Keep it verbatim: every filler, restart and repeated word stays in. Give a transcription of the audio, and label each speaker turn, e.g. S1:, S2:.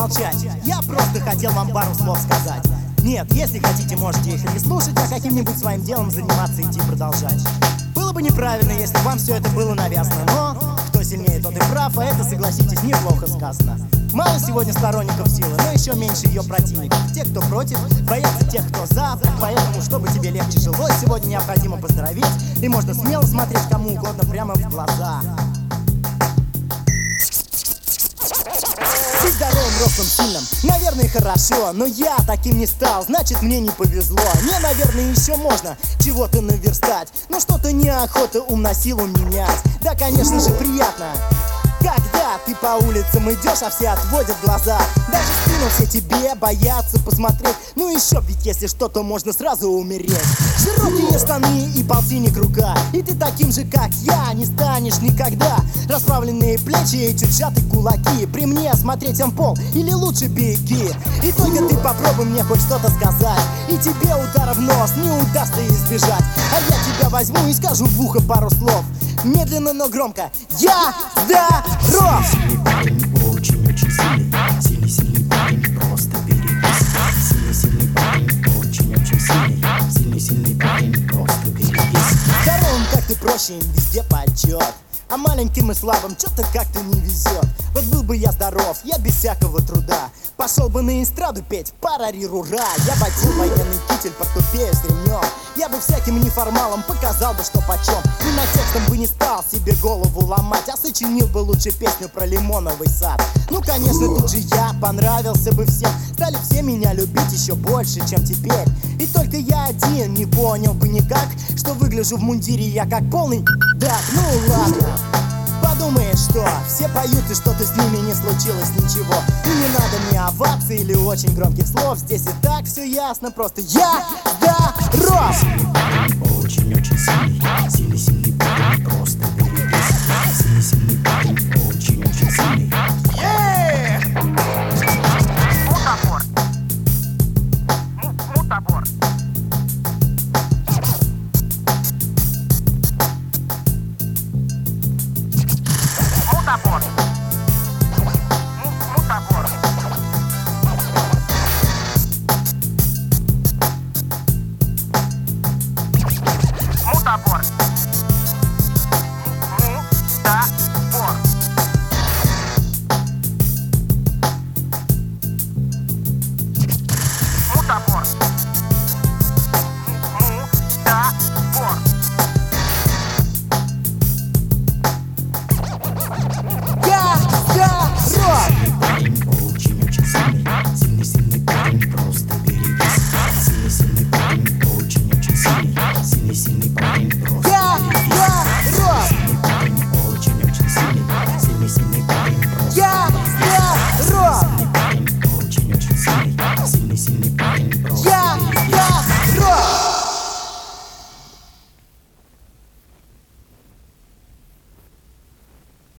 S1: молчать. Я просто хотел вам пару слов сказать. Нет, если хотите, можете их не слушать, а каким-нибудь своим делом заниматься, идти продолжать. Было бы неправильно, если вам все это было навязано, но кто сильнее, тот и прав, а это, согласитесь, неплохо сказано. Мало сегодня сторонников силы, но еще меньше ее противников. Те, кто против, боятся тех, кто за. Поэтому, чтобы тебе легче жилось, сегодня необходимо поздороветь. И можно смело смотреть кому угодно прямо в глаза. Быть здоровым, ростом, сильным, наверное, хорошо, но я таким не стал, значит, мне не повезло. Мне, наверное, еще можно чего-то наверстать, но что-то неохота ум на силу менять. Да, конечно же, приятно, когда ты по улицам идешь, а все отводят глаза. Даже в спину все тебе боятся посмотреть. Ну еще ведь если что-то можно сразу умереть. Широкие штаны и полтинник рука, и ты таким же, как я, не станешь никогда. Расправленные плечи и чуть сжатые кулаки. При мне смотреть он пол или лучше беги. И только ты попробуй мне хоть что-то сказать, и тебе удара в нос не удастся избежать. А я тебя возьму и скажу в ухо пару слов. Медленно, но громко. Я здоров!
S2: Сильный парень, очень-очень сильный. Сильный-сильный парень, просто берегись. Сильный-сильный парень, очень-очень сильный. Сильный-сильный парень, просто берегись.
S1: Здоровым как-то проще, им везде почет. А маленьким и слабым что-то как-то не везет. Вот был бы я здоров, я без всякого труда пошел бы на эстраду петь парари-рура. Я бы одел военный китель, портупею с ремнем. Я бы всяким неформалам показал бы, что почем. И на текстом бы не стал себе голову ломать, а сочинил бы лучше песню про лимоновый сад. Ну, конечно, тут же я понравился бы всем. Стали все меня любить еще больше, чем теперь. И только я один не понял бы никак, что выгляжу в мундире я как полный дак. Ну ладно, подумаешь, что все поют и что-то с ними не случилось ничего. И не надо мне оваций или очень громких слов. Здесь и так все ясно, просто я здоров!
S2: Сильный парень, очень-очень сильный. Сильный-сильный парень, просто берегись. Сильный-сильный парень, очень-очень сильный.
S3: Мутабор. Мутабор. Мутабор. Мутабор. Мутабор. Мутабор. Мутабор. Мутабор.
S1: Я здоров!
S2: Сильный парень, очень-очень сильный. Сильный-сильный парень, просто берегись. Сильный-сильный парень, очень-очень сильный. Сильный-сильный парень.